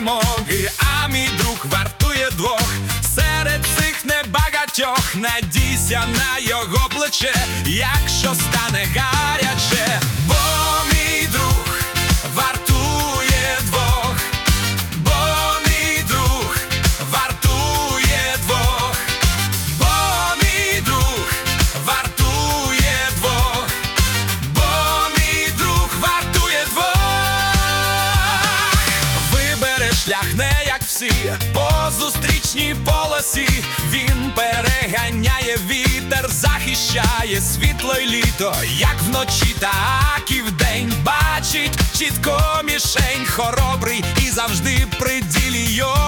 перемоги, а мій друг вартує двох. Серед цих небагатьох надійся на його плече, якщо стане гаряче, бо мій друг вартує двох, бо мій друг вартує двох, бо мій друг вартує двох, бо мій друг вартує двох. Вибере шлях не як всі, по зустрічній полосі. Він переганяє вітер, захищає світло й літо, як вночі, так і вдень. Бачить чітко мішень, хоробрий і завжди при ділі його.